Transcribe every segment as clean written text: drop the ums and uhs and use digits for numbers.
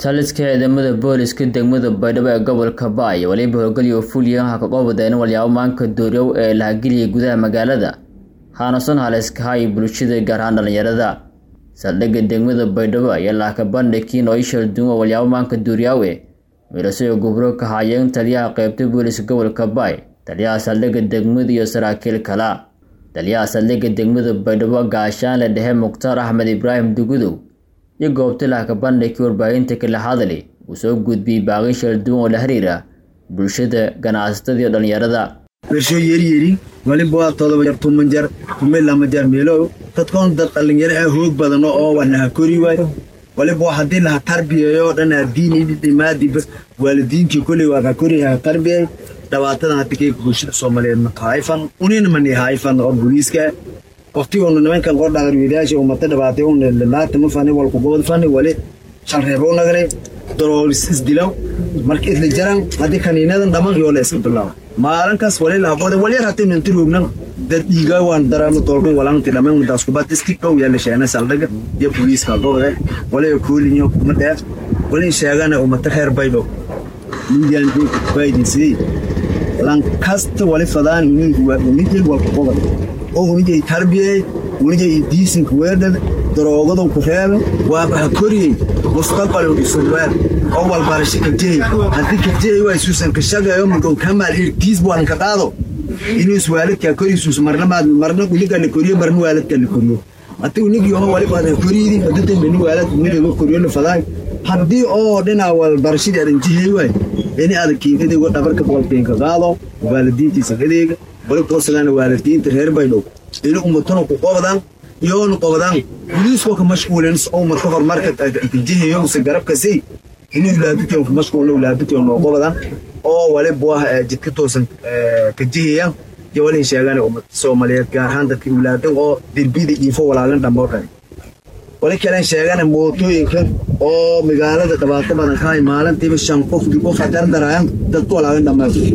taliska ciidamada booliska degmada Baydhabo ee gobolka Baay waliba hoggaamiye fuliyaha ka qabadeen walyaabo maanka dooriyow ee la geliyay gudaha magaalada Hanason haleska hay bulshada gaar ahaan dhalinyarada saldhigga degmada Baydhabo ayaa la ka bandhigay oo ishal duwan walyaabo maanka dooriyow meelaha gobro ka hayeen taliyaha qaybta booliska gobolka Baay taliyaha saldhigga degmada iyo saraakiil kala taliyaha saldhigga degmada Baydhabo gaashaan la dhahay Muqtar Ahmed Ibrahim Dugudow iyo goobta la ka bandhigay warbaahinta kala hadalay uu soo gudbiyay baaqi shir duwan oo la xiriira bulshada ganacsatada iyo dhalinyarada weesho yari waliba waa todoba jar tuman jar kumela ma jar meelo dadkoon dad dhalinyaro ah hoog badan oo wanaha kori way waliba hadii la tarbiyeeyo dhan diini dimaadi waalidiinki kulli waa ka koriya tarbiye dhawaatada hadii bulshada Soomaaliyeed ma qaayfan unina man yahaayfan oo booliska waqtiga uu nimankan qor dhagar wiidaasha oo mata dhabaatay oo laata ma fani wal ku gobol fani wali shan reebo nagare daroolis isdilaw markii la jaran hadii kaniinadan dhamaan iyo la isku bilaw maalinkaas wali la qooday wali ratin intii roognan dad iga waan daraan tolkay walaanti dhamaan daas ku baatiski oo yalla sheena saldhiga iyo booliska gobolka wali kuulinyo kuma dheer wali sheegana oo mata xeer baydo midaan baydisi lan kasta wali fadaan inuu wal ku gobol oo unijay tarbiye unijay diisin kuweedada daroogada ku reebo waa koriyay mustaqbal u isoobar oo wal barashi kajay hadii kajay way suusan ka shaqeeyo muddo kamal irkiis baan ka qaado inuu su'aalka koriisus marna uliga la koriyo marna waalidka la koriyo haddii unigi oo wali baad koriyay dadka mini waalid mini koriyo la fadaan hadii oo dhina wal barashada arintii way ini adkiinada uga dhabarka boolteen ka qaado waalidiintiisa gadeega wali qorsana waalidiinta reer Baydhabo ila ummatana ku qodaan yoon qodaan booliisku ka mashquuleen oo marka horumarka jihiyo si garabka si inuu laabto ku mashquulo laabto oo qodaan oo wali boo jidka toosan ka jihiya iyo wali sheegan ummat Soomaaliyeed gaar ahaan dadka wiilaadan oo dirbida ifo walaalan dhamoodaan wali kale sheegan mootooyinka oo magaalada dhawaato badan ka maalintii shan qof dib u fadar darayaan dad walaalan dhamoodaan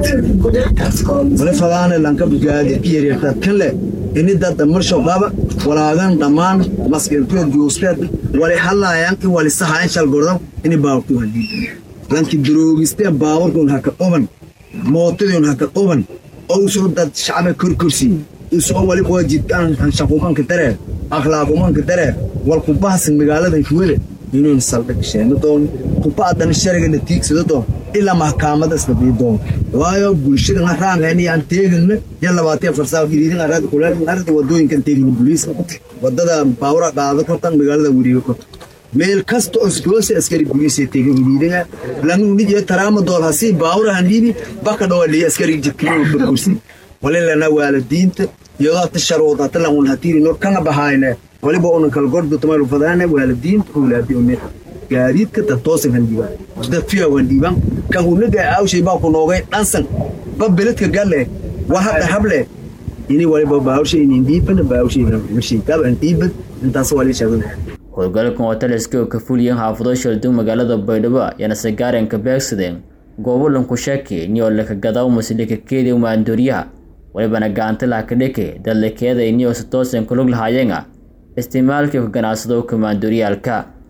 wali fadaan lanka bigaadi yeerta kale ini dad marsho qaba walaagan dhamaan maskiinta juuspeed wali halayaan in wali saxaan shal gordo ini baaqto hadii lanki droogiste baawarkun haka qoban mootadun haka qoban oo soo dad shacab kurkursi isoo wali qoojidaan shaqookan ka dareen akhlaaqoman ka dareen wal ku baahsan magaalada kuwada inuu saldhig sheeno doon ku baadan sharciga natiijada doon ila maxkamada isbiidoon waayo bulshada raanayni aan teegna yalla baatay farsaad giriidin arad kula arad wadooyinka teegna booliiska wadada baawra qaado kortan magaalada wariyo ko meel kasto isgoos askari booliiska teegna giriidin lan nidiyo taraama dool hasi baawra handibi baka dawli askari jikiro kursi wala lana waalidiinta iyadoo sharuudaad la uu hatiiri noo kana bahayna waliba oo kala gordo tamaru fadana waalidiinta awlaadiyoon gaariidka toosan handiba dad fiya wandiban kan uu naga aawshay baa ku noogay dhansan babeledka galle waxa hable ini waliba baawshay in diibana baawshay marshii ka diibad intaas wali sheegay howlgalkan oo taliska ka fuliyan xaafado shaldun magaalada Baydhabo yana sagaaran ka beegsadeen gobolan ku sheekay inuu la ka gadaw maslika keeday maanduriyaha waliba gacanta la ka dhigay dad la keeday inuu si toosan ku lug lahaayeen isticmaalka ganacsiga maanduriyalka